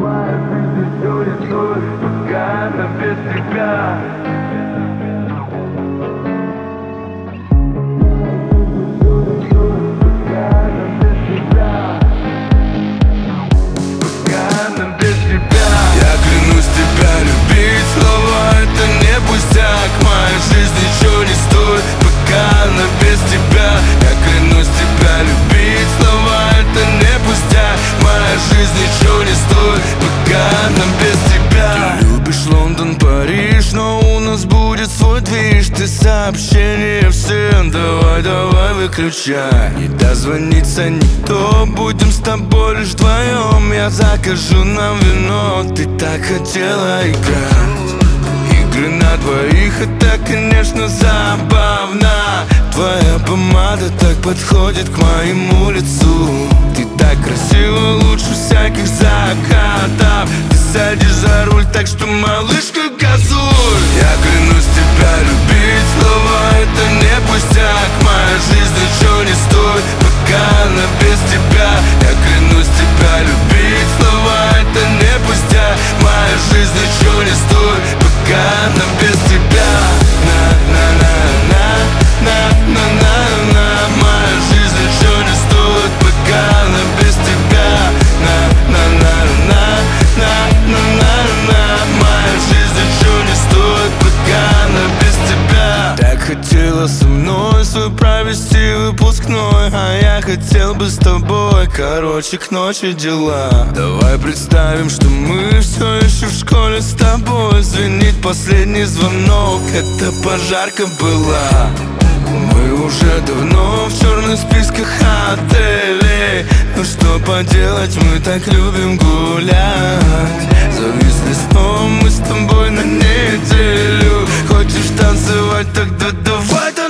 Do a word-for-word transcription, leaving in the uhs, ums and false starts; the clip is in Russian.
Моя жизнь ничего не стоит, пока она без тебя. Я клянусь тебя любить, слова это не пустяк. Моя жизнь ничего не стоит, пока она без тебя. Я клянусь тебя любить, слова это не пустяк. Моя жизнь ничего не стоит, пока она без тебя. Ты любишь Лондон, Париж, но у нас будет свой движ. Ты сообщения всем, давай, давай выключай. Не дозвонится никто, будем с тобой лишь вдвоем. Я закажу нам вино, ты так хотела играть. Игры на двоих, это, конечно, забавно. Твоя помада так подходит к моему лицу. Ты так красива, лучше всяких закатов. Ты садишь за руль, так что, малышка, газуй. Я клянусь тебя любить, слова это не пустяк. Моя жизнь ничего не стоит, пока она без тебя. Я клянусь тебя любить, слова это не пустяк. Моя жизнь ничего не стоит, пока она без тебя. На-на-на-на, на-на-на-на. Моя жизнь ничего не стоит, пока она без тебя. На-на-на-на, на-на-на-на. Моя жизнь ничего не стоит, пока она без тебя. Так хотела со мной свой провести выпускной, а я хотел бы с тобой, короче, к ночи дела. Давай представим, что мы все еще в школе с тобой. Звенит последний звонок, это пожарка была. Мы уже давно в черных списках отелей. Ну что поделать, мы так любим гулять. Зависли снова мы с тобой на неделю. Хочешь танцевать, тогда давай.